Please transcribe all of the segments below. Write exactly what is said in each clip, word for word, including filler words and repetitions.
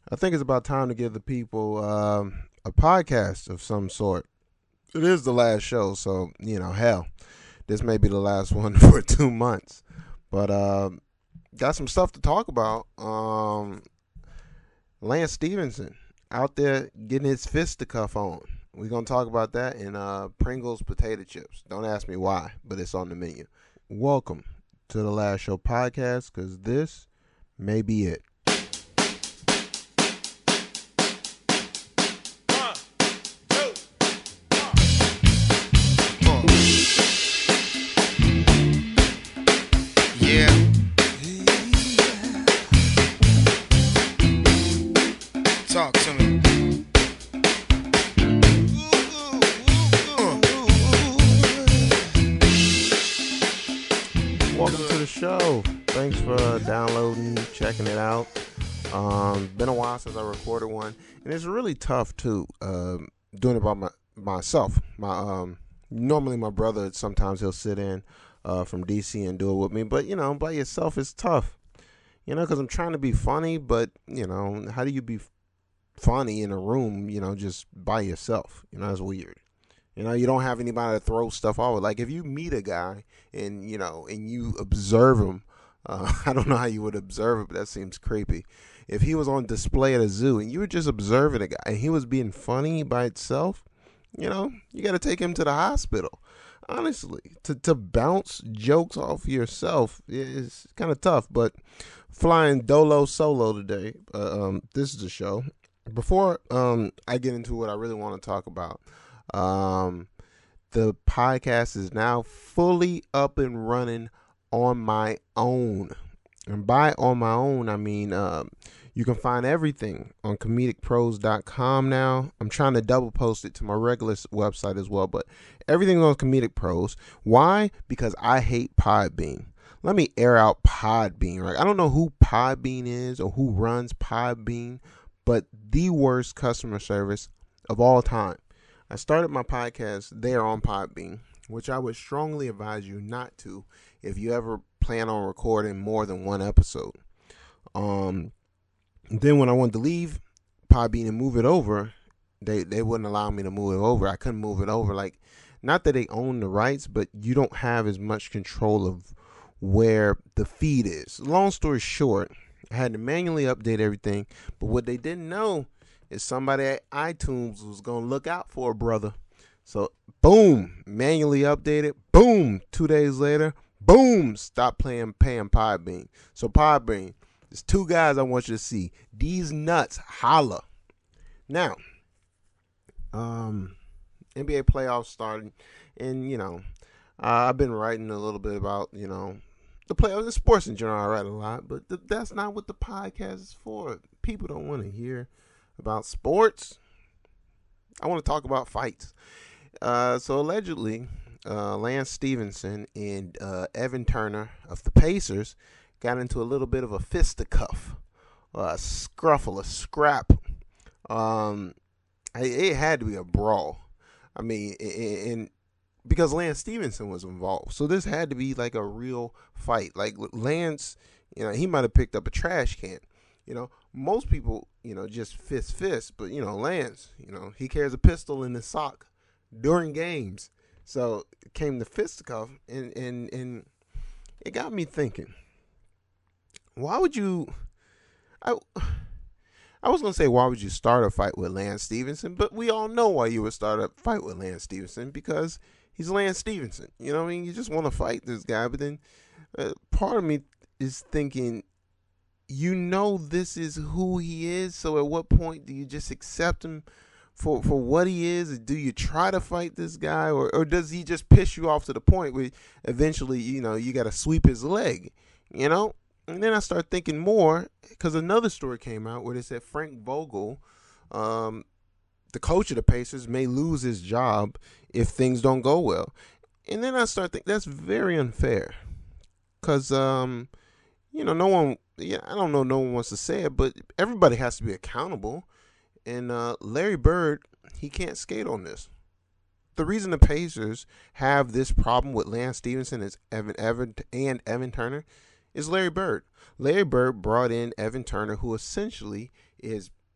I think it's about time to give the people um, a podcast of some sort. It is the last show, so, you know, hell, this may be the last one for two months. But uh, got some stuff to talk about. Um, Lance Stephenson out there getting his fisticuff on. We're going to talk about that in uh, Pringles potato chips. Don't ask me why, but it's on the menu. Welcome to the Last Show podcast, because this may be it. Yeah. Talk to me. Welcome to the show. Thanks for downloading, checking it out. Um, been a while since I recorded one, and it's really tough too. Um, doing it by my myself. My um, normally my brother sometimes he'll sit in uh, from D C and do it with me, but you know, by yourself it's tough. You know, because I'm trying to be funny, but you know, how do you be funny in a room? You know, just by yourself. You know, it's weird. You know, you don't have anybody to throw stuff off with. Like if you meet a guy and, you know, and you observe him, uh, I don't know how you would observe it, but that seems creepy. If he was on display at a zoo and you were just observing a guy and he was being funny by itself, you know, you got to take him to the hospital. Honestly, to, to bounce jokes off yourself is kind of tough, but flying dolo solo today, uh, um, this is the show. Before um, I get into what I really want to talk about, Um, the podcast is now fully up and running on my own. And by on my own, I mean, um, you can find everything on comedic pros dot com now. I'm trying to double post it to my regular website as well, but everything's on Comedic Pros. Why? Because I hate Podbean. Let me air out Podbean, right? I don't know who Podbean is or who runs Podbean, but the worst customer service of all time. I started my podcast there on Podbean, which I would strongly advise you not to if you ever plan on recording more than one episode. Um, then when I wanted to leave Podbean and move it over, they, they wouldn't allow me to move it over. I couldn't move it over. Like, not that they own the rights, but you don't have as much control of where the feed is. Long story short, I had to manually update everything, but what they didn't know is somebody at iTunes was going to look out for a brother. So, boom, manually updated. Boom, two days later, boom, stop playing, paying Podbean. So, Podbean, there's two guys I want you to see. These nuts, holla. Now, um, N B A playoffs started, and, you know, uh, I've been writing a little bit about, you know, the playoffs, the sports in general. I write a lot, but th- that's not what the podcast is for. People don't want to hear about sports. I want to talk about fights. Uh, so allegedly, uh, Lance Stephenson and uh, Evan Turner of the Pacers got into a little bit of a fisticuff, a scruffle, a scrap. Um, it had to be a brawl. I mean, and because Lance Stephenson was involved, so this had to be like a real fight. Like Lance, you know, he might have picked up a trash can. You know, most people, you know, just fist fist, but, you know, Lance, you know, he carries a pistol in his sock during games. So it came to fisticuff, and, and, and it got me thinking, why would you, I, I was going to say, why would you start a fight with Lance Stephenson? But we all know why you would start a fight with Lance Stephenson, because he's Lance Stephenson. You know what I mean? You just want to fight this guy, but then uh, part of me is thinking, you know, this is who he is. So at what point do you just accept him for, for what he is? Do you try to fight this guy, or, or does he just piss you off to the point where eventually, you know, you got to sweep his leg, you know? And then I start thinking more, because another story came out where they said Frank Vogel, um, the coach of the Pacers, may lose his job if things don't go well. And then I start thinking that's very unfair, because, um, you know, no one, yeah, I don't know, no one wants to say it, but everybody has to be accountable. And uh, Larry Bird, he can't skate on this. The reason the Pacers have this problem with Lance Stephenson is Evan, Evan and Evan Turner is Larry Bird. Larry Bird brought in Evan Turner, who essentially is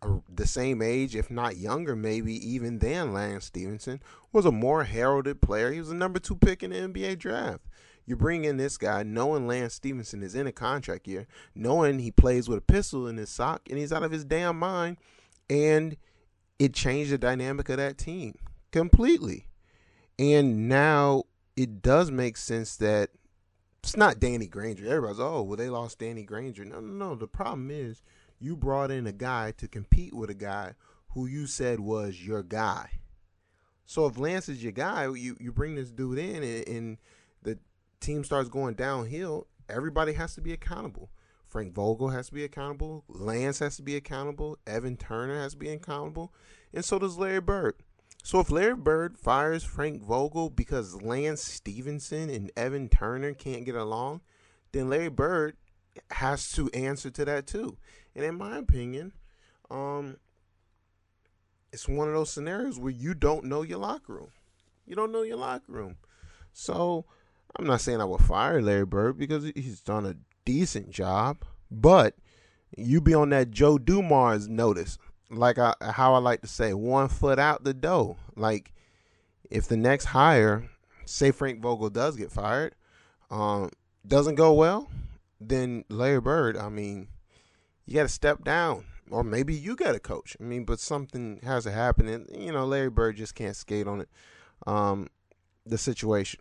uh, the same age, if not younger, maybe even than Lance Stevenson, was a more heralded player. He was the number two pick in the N B A draft. You bring in this guy knowing Lance Stevenson is in a contract year, knowing he plays with a pistol in his sock, and he's out of his damn mind, and it changed the dynamic of that team completely. And now it does make sense that it's not Danny Granger. Everybody's, oh, well, they lost Danny Granger. No, no, no. The problem is you brought in a guy to compete with a guy who you said was your guy. So if Lance is your guy, you, you bring this dude in and, and the team starts going downhill, everybody has to be accountable. Frank Vogel has to be accountable. Lance has to be accountable. Evan Turner has to be accountable. And so does Larry Bird. So if Larry Bird fires Frank Vogel because Lance Stevenson and Evan Turner can't get along, then Larry Bird has to answer to that too. And in my opinion, um, it's one of those scenarios where you don't know your locker room. You don't know your locker room. So I'm not saying I will fire Larry Bird because he's done a decent job, but you be on that Joe Dumars notice. Like I, how I like to say, one foot out the door. Like, if the next hire, say Frank Vogel does get fired, um, doesn't go well, then Larry Bird, I mean, you got to step down. Or maybe you got to coach. I mean, but something has to happen. And, you know, Larry Bird just can't skate on it. Um, the situation.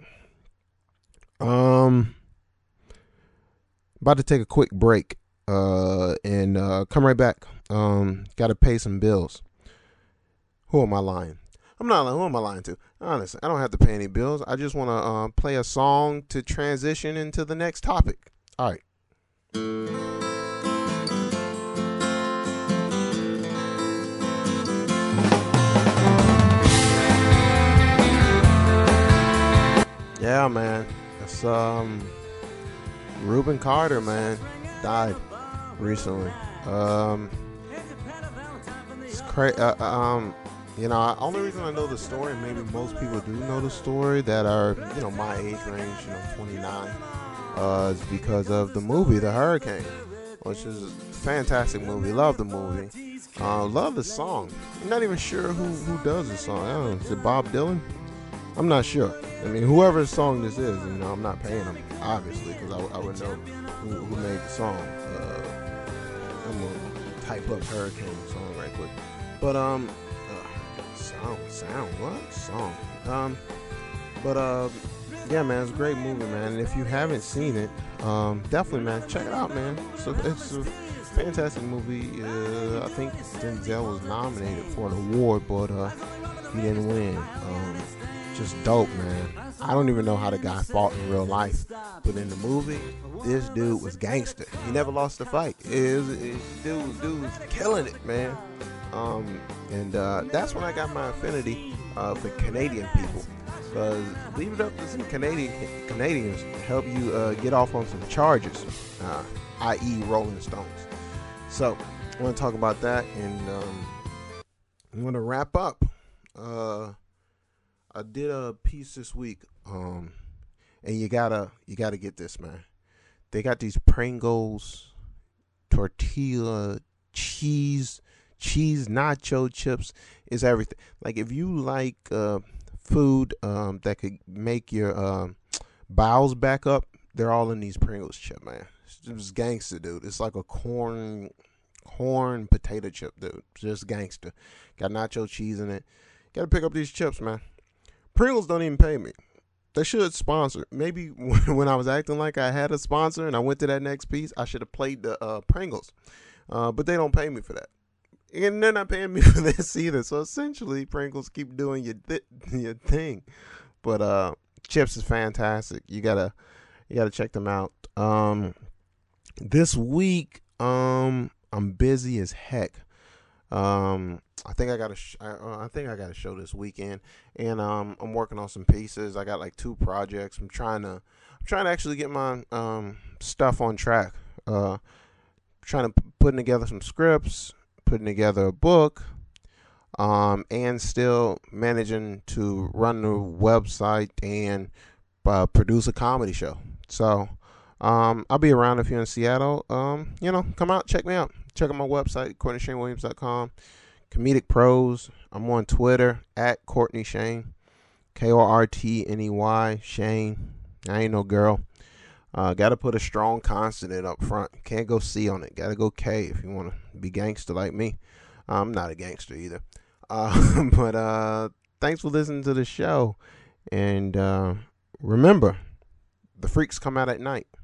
Um, about to take a quick break. Uh, and uh, come right back. Um, got to pay some bills. Who am I lying? I'm not lying. Who am I lying to? Honestly, I don't have to pay any bills. I just want to uh, play a song to transition into the next topic. All right. Yeah, man. It's um, Reuben Carter, man, died recently. Um, it's crazy. Uh, um, you know, only reason I know the story, maybe most people do know the story that are, you know, my age range, you know, twenty-nine, uh, is because of the movie, The Hurricane, which is a fantastic movie. Love the movie. Uh, love the song. I'm not even sure who, who does the song. I don't know. Is it Bob Dylan? I'm not sure. I mean, whoever's song this is, you know, I'm not paying them, obviously, because I, I would know who, who made the song. Uh, I'm going to type up Hurricane song right quick. But, um, uh, sound, sound, what? Song. Um, but, uh, yeah, man, it's a great movie, man. And if you haven't seen it, um, definitely, man, check it out, man. So it's a fantastic movie. Uh, I think Denzel was nominated for an award, but, uh, he didn't win. Um, just dope, man. I don't even know how the guy fought in real life, but in the movie, this dude was gangster. He never lost a fight. It was, it, dude, dude was killing it, man. Um, and uh, that's when I got my affinity uh, for Canadian people. Because leave it up to some Canadian Canadians to help you uh, get off on some charges, uh, that is. Rolling Stones. So I want to talk about that, and um, I'm going to wrap up. Uh, I did a piece this week, um, and you gotta you gotta get this, man. They got these Pringles tortilla cheese cheese nacho chips. Is everything. Like if you like uh, food um, that could make your um, bowels back up, they're all in these Pringles chip, man. It's just gangster, dude. It's like a corn corn potato chip, dude. It's just gangster. Got nacho cheese in it. Gotta pick up these chips, man. Pringles don't even pay me. They should sponsor. Maybe when I was acting like I had a sponsor and I went to that next piece, I should have played the uh, Pringles. Uh, but they don't pay me for that. And they're not paying me for this either. So essentially, Pringles keep doing your th- your thing. But uh, chips is fantastic. You gotta you gotta check them out. Um, this week, um, I'm busy as heck. Um, I think I got a, sh- I, uh, I think I got a show this weekend, and um, I'm working on some pieces. I got like two projects. I'm trying to, I'm trying to actually get my um stuff on track. Uh, trying to p- putting together some scripts, putting together a book, um, and still managing to run the website and uh, produce a comedy show. So, um, I'll be around if you're in Seattle. Um, you know, come out, check me out. check out my website, Courtney Shane Williams dot com. Comedic Pros. I'm on Twitter at Courtney Shane. K O R T N E Y, Shane. I ain't no girl. Uh, Got to put a strong consonant up front. Can't go C on it. Got to go K if you want to be gangster like me. I'm not a gangster either. Uh, but uh, thanks for listening to the show. And uh, remember, the freaks come out at night.